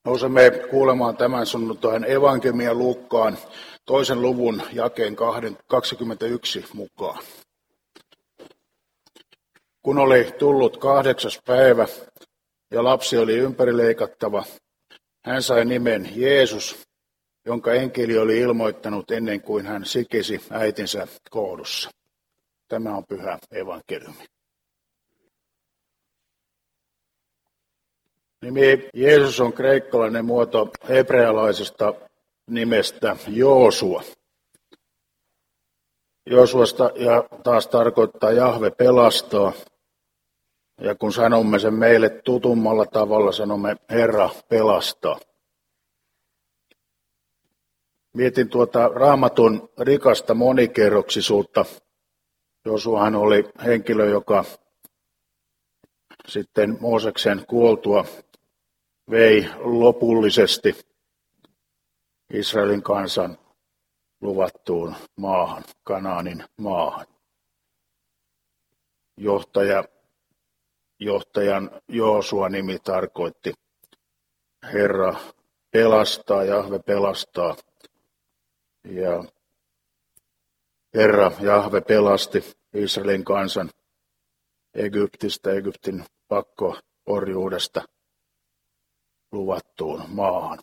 Nousemme kuulemaan tämän sunnuntain evankeliumia Luukkaan 2. luvun jakeen 21 mukaan. Kun oli tullut 8. päivä ja lapsi oli ympärileikattava, hän sai nimen Jeesus, jonka enkeli oli ilmoittanut ennen kuin hän sikisi äitinsä kohdussa. Tämä on pyhä evankeliumi. Nimi Jeesus on kreikkalainen muoto hebrealaisesta nimestä Joosua. Joosuasta ja taas tarkoittaa Jahve pelastaa. Ja kun sanomme sen meille tutummalla tavalla, sanomme Herra pelastaa. Mietin tuota Raamatun rikasta monikerroksisuutta. Joosuahan oli henkilö, joka sitten Mooseksen kuoltua vei lopullisesti Israelin kansan luvattuun maahan, Kanaanin maahan. Johtajan Joosua nimi tarkoitti Herra pelastaa, Jahve pelastaa. Ja Herra Jahve pelasti Israelin kansan Egyptistä, Egyptin pakko-orjuudesta luvattuun maahan.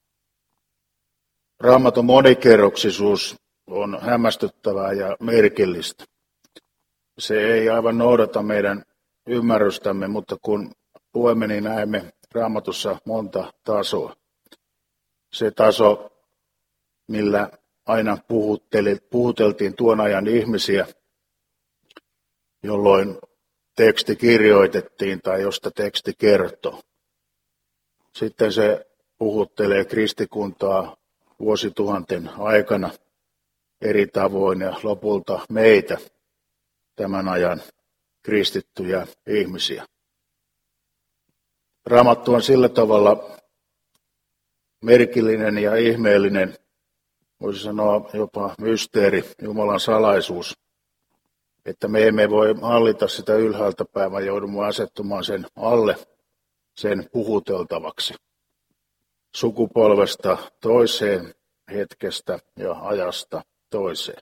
Raamatun monikerroksisuus on hämmästyttävää ja merkillistä. Se ei aivan noudata meidän ymmärrystämme, mutta kun luemme, niin näemme Raamatussa monta tasoa. Se taso, millä aina puhuteltiin tuon ajan ihmisiä, jolloin teksti kirjoitettiin tai josta teksti kertoo. Sitten se puhuttelee kristikuntaa vuosituhanten aikana eri tavoin ja lopulta meitä, tämän ajan kristittyjä ihmisiä. Raamattu on sillä tavalla merkillinen ja ihmeellinen, voisi sanoa jopa mysteeri, Jumalan salaisuus, että me emme voi hallita sitä ylhäältä päin, vaan joudumme asettumaan sen alle, sen puhuteltavaksi. Sukupolvesta toiseen, hetkestä ja ajasta toiseen.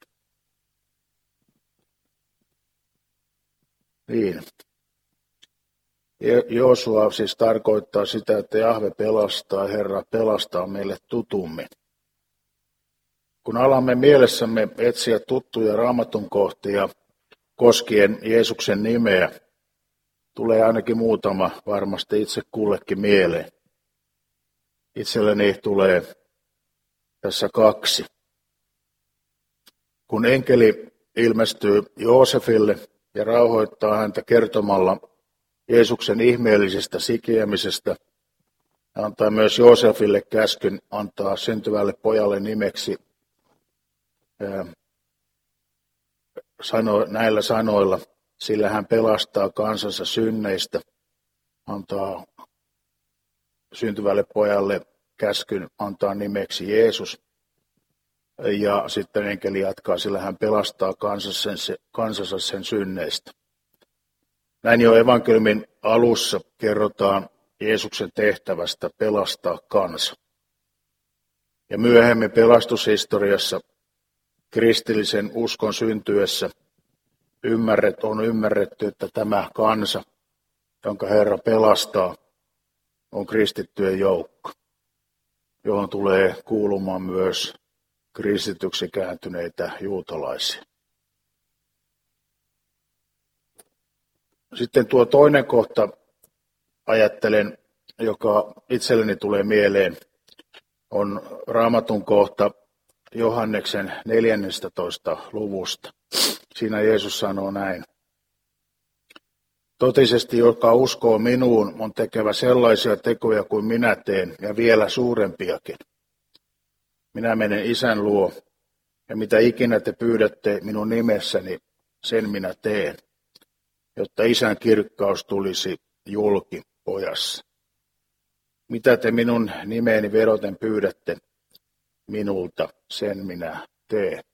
Niin. Joosua siis tarkoittaa sitä, että Jahve pelastaa, Herra pelastaa meille tutummin. Kun alamme mielessämme etsiä tuttuja Raamatun kohtia koskien Jeesuksen nimeä, tulee ainakin muutama varmasti itse kullekin mieleen. Itselleni tulee tässä 2. Kun enkeli ilmestyy Joosefille ja rauhoittaa häntä kertomalla Jeesuksen ihmeellisestä sikiämisestä, antaa myös Joosefille käskyn antaa syntyvälle pojalle nimeksi näillä sanoilla, sillä hän pelastaa kansansa synneistä, antaa syntyvälle pojalle käskyn antaa nimeksi Jeesus. Ja sitten enkeli jatkaa, sillä hän pelastaa kansansa sen synneistä. Näin jo evankeliumin alussa kerrotaan Jeesuksen tehtävästä pelastaa kansa. Ja myöhemmin pelastushistoriassa kristillisen uskon syntyessä on ymmärretty, että tämä kansa, jonka Herra pelastaa, on kristittyjen joukko, johon tulee kuulumaan myös kristityksi kääntyneitä juutalaisia. Sitten tuo toinen kohta ajattelen, joka itselleni tulee mieleen, on Raamatun kohta Johanneksen 14. luvusta. Siinä Jeesus sanoo näin. Totisesti, joka uskoo minuun, on tekevä sellaisia tekoja kuin minä teen, ja vielä suurempiakin. Minä menen Isän luo, ja mitä ikinä te pyydätte minun nimessäni, sen minä teen, jotta Isän kirkkaus tulisi julki pojassa. Mitä te minun nimeeni vedoten pyydätte minulta, sen minä teen.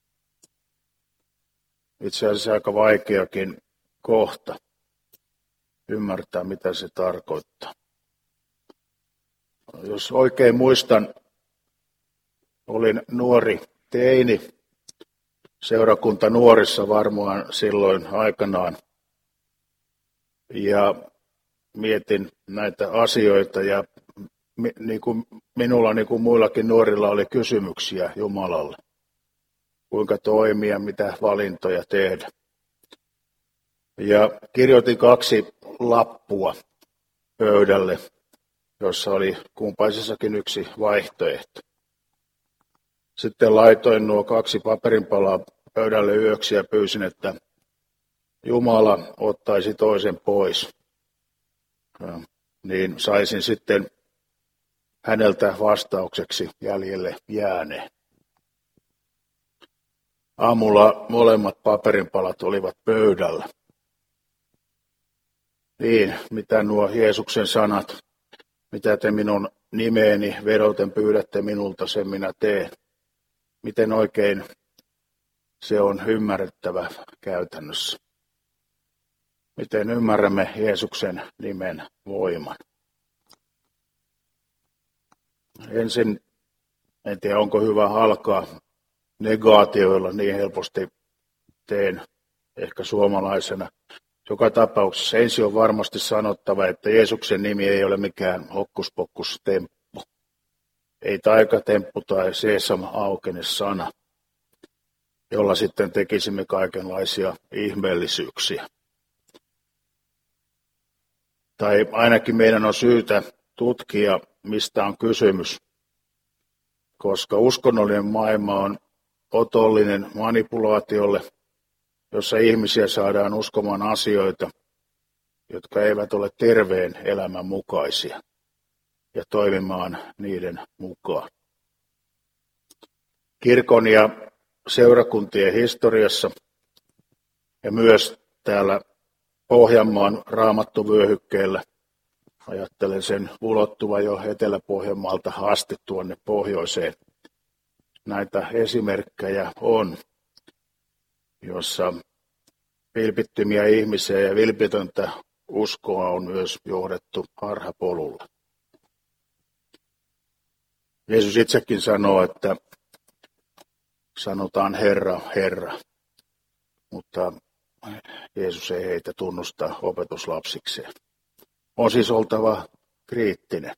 Itse asiassa aika vaikeakin kohta ymmärtää, mitä se tarkoittaa. Jos oikein muistan, olin nuori teini, seurakunta nuorissa varmaan silloin aikanaan. Ja mietin näitä asioita ja niin kuin minulla niin kuin muillakin nuorilla oli kysymyksiä Jumalalle. Kuinka toimia, mitä valintoja tehdä. Ja kirjoitin 2 lappua pöydälle, jossa oli kumpaisessakin yksi vaihtoehto. Sitten laitoin nuo 2 paperinpalaa pöydälle yöksi ja pyysin, että Jumala ottaisi toisen pois. Niin saisin sitten häneltä vastaukseksi jäljelle jääneen. Aamulla molemmat paperinpalat olivat pöydällä. Niin, mitä nuo Jeesuksen sanat, mitä te minun nimeeni vedoten pyydätte minulta, sen minä teen. Miten oikein se on ymmärrettävä käytännössä? Miten ymmärrämme Jeesuksen nimen voiman? Ensin, en tiedä onko hyvä alkaa negaatioilla, niin helposti teen ehkä suomalaisena. Joka tapauksessa ensin on varmasti sanottava, että Jeesuksen nimi ei ole mikään hokkuspokkustemppu. Ei taikatemppu tai seesam aukene sana, jolla sitten tekisimme kaikenlaisia ihmeellisyyksiä. Tai ainakin meidän on syytä tutkia, mistä on kysymys, koska uskonnollinen maailma on otollinen manipulaatiolle, jossa ihmisiä saadaan uskomaan asioita, jotka eivät ole terveen elämän mukaisia, ja toimimaan niiden mukaan. Kirkon ja seurakuntien historiassa ja myös täällä Pohjanmaan raamattuvyöhykkeellä, ajattelen sen ulottuva jo Etelä-Pohjanmaalta asti tuonne pohjoiseen. Näitä esimerkkejä on, jossa vilpittömiä ihmisiä ja vilpitöntä uskoa on myös johdettu harhapolulla. Jeesus itsekin sanoo, että sanotaan Herra, Herra, mutta Jeesus ei heitä tunnusta opetuslapsikseen. On siis oltava kriittinen.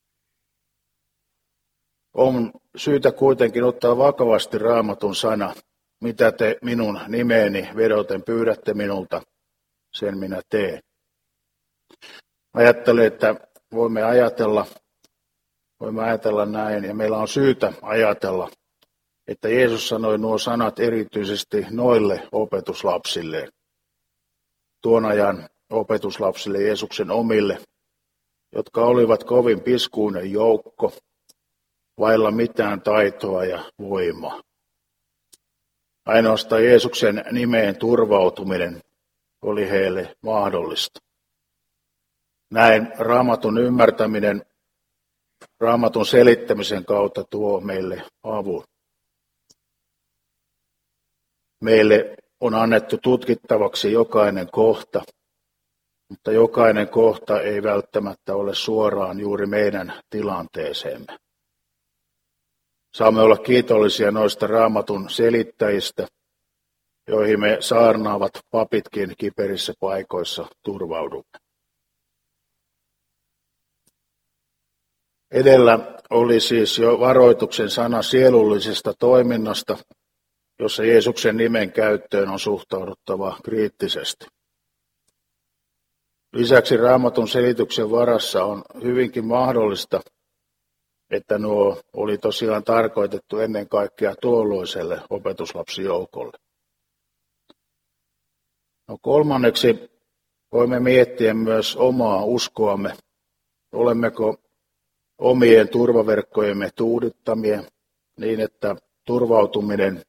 On syytä kuitenkin ottaa vakavasti Raamatun sana, mitä te minun nimeeni vedoten pyydätte minulta, sen minä teen. Ajattelen, että voimme ajatella näin, ja meillä on syytä ajatella, että Jeesus sanoi nuo sanat erityisesti noille opetuslapsilleen. Tuon ajan opetuslapsille, Jeesuksen omille, jotka olivat kovin piskuinen joukko, vailla mitään taitoa ja voimaa. Ainoastaan Jeesuksen nimeen turvautuminen oli heille mahdollista. Näin Raamatun ymmärtäminen, Raamatun selittämisen kautta tuo meille avun. Meille on annettu tutkittavaksi jokainen kohta, mutta jokainen kohta ei välttämättä ole suoraan juuri meidän tilanteeseemme. Saamme olla kiitollisia noista Raamatun selittäjistä, joihin me saarnaavat papitkin kiperissä paikoissa turvaudumme. Edellä oli siis jo varoituksen sana sielullisesta toiminnasta, jossa Jeesuksen nimen käyttöön on suhtauduttava kriittisesti. Lisäksi Raamatun selityksen varassa on hyvinkin mahdollista, että nuo oli tosiaan tarkoitettu ennen kaikkea tuolloiselle opetuslapsijoukolle. No, kolmanneksi voimme miettiä myös omaa uskoamme. Olemmeko omien turvaverkkojemme tuudittamia niin, että turvautuminen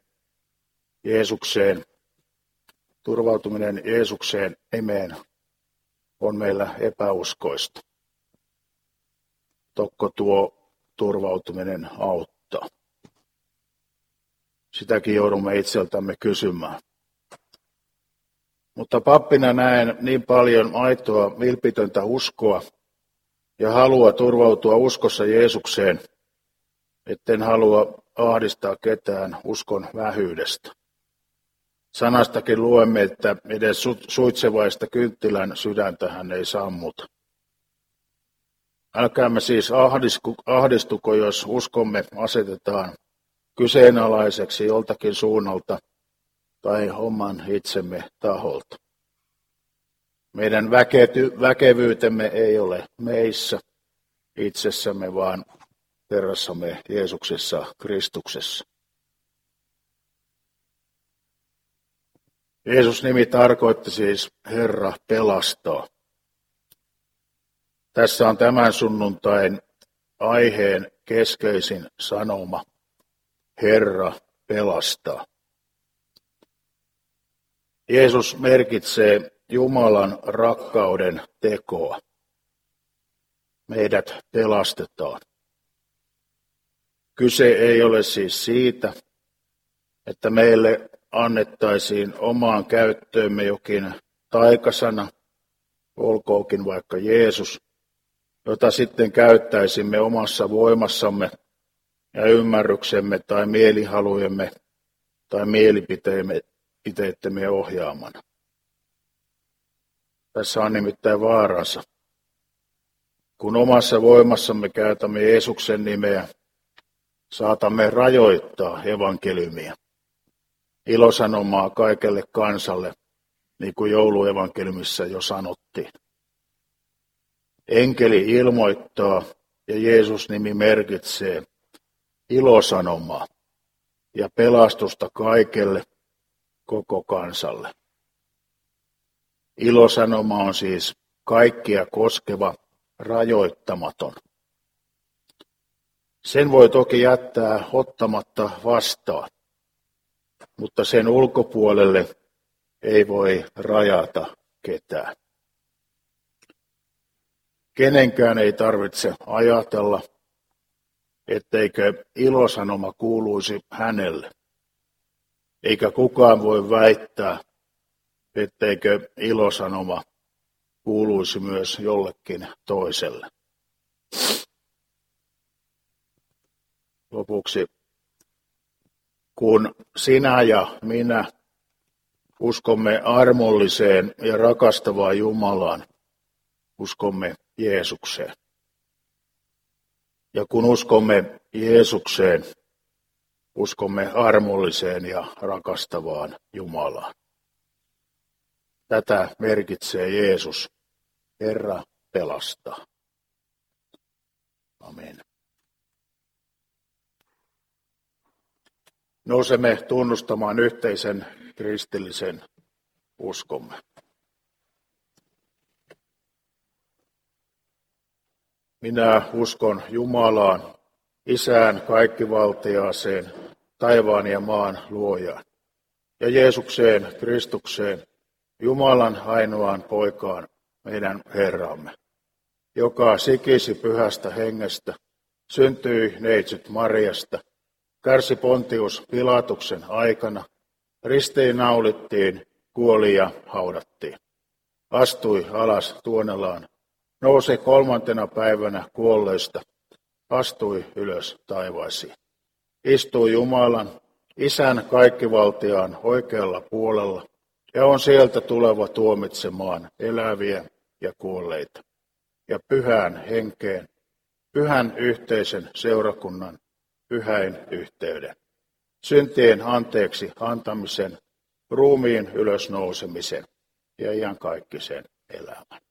Jeesukseen nimeen on meillä epäuskoista. Tokko tuo turvautuminen auttaa. Sitäkin joudumme itseltämme kysymään. Mutta pappina näen niin paljon aitoa vilpitöntä uskoa ja halua turvautua uskossa Jeesukseen, etten halua ahdistaa ketään uskon vähyydestä. Sanastakin luemme, että edes suitsevaista kynttilän sydäntä hän ei sammuta. Älkäämme siis ahdistuko, jos uskomme asetetaan kyseenalaiseksi joltakin suunnalta tai oman itsemme taholta. Meidän väkevyytemme ei ole meissä itsessämme, vaan Herrassamme Jeesuksessa Kristuksessa. Jeesus-nimi tarkoitti siis Herra pelastaa. Tässä on tämän sunnuntain aiheen keskeisin sanoma. Herra pelastaa. Jeesus merkitsee Jumalan rakkauden tekoa. Meidät pelastetaan. Kyse ei ole siis siitä, että meille annettaisiin omaan käyttöömme jokin taikasana, olkoonkin vaikka Jeesus, jota sitten käyttäisimme omassa voimassamme ja ymmärryksemme tai mielihalujemme tai mielipiteittemme ohjaamana. Tässä on nimittäin vaaransa. Kun omassa voimassamme käytämme Jeesuksen nimeä, saatamme rajoittaa evankeliumia, ilosanomaa kaikelle kansalle, niin kuin jouluevankeliumissa jo sanottiin. Enkeli ilmoittaa ja Jeesus-nimi merkitsee ilosanomaa ja pelastusta kaikelle, koko kansalle. Ilosanoma on siis kaikkia koskeva, rajoittamaton. Sen voi toki jättää ottamatta vastaan, mutta sen ulkopuolelle ei voi rajata ketään. Kenenkään ei tarvitse ajatella, etteikö ilosanoma kuuluisi hänelle, eikä kukaan voi väittää, etteikö ilosanoma kuuluisi myös jollekin toiselle. Lopuksi, kun sinä ja minä uskomme armolliseen ja rakastavaan Jumalaan, uskomme Jeesukseen. Ja kun uskomme Jeesukseen, uskomme armolliseen ja rakastavaan Jumalaan. Tätä merkitsee Jeesus, Herra pelastaa. Amen. Nousemme tunnustamaan yhteisen kristillisen uskomme. Minä uskon Jumalaan, Isään kaikkivaltiaaseen, taivaan ja maan luojaan, ja Jeesukseen, Kristukseen, Jumalan ainoaan poikaan, meidän Herramme, joka sikisi pyhästä hengestä, syntyi neitsyt Mariasta, kärsi Pontius Pilatuksen aikana, ristiinnaulittiin, kuoli ja haudattiin. Astui alas tuonelaan, nousi 3. päivänä kuolleista, astui ylös taivaisiin. Istui Jumalan, Isän kaikkivaltiaan oikealla puolella, ja on sieltä tuleva tuomitsemaan eläviä ja kuolleita. Ja pyhään henkeen, pyhän yhteisen seurakunnan, pyhäin yhteyden, syntien anteeksi antamisen, ruumiin ylösnousemisen ja iankaikkisen elämän.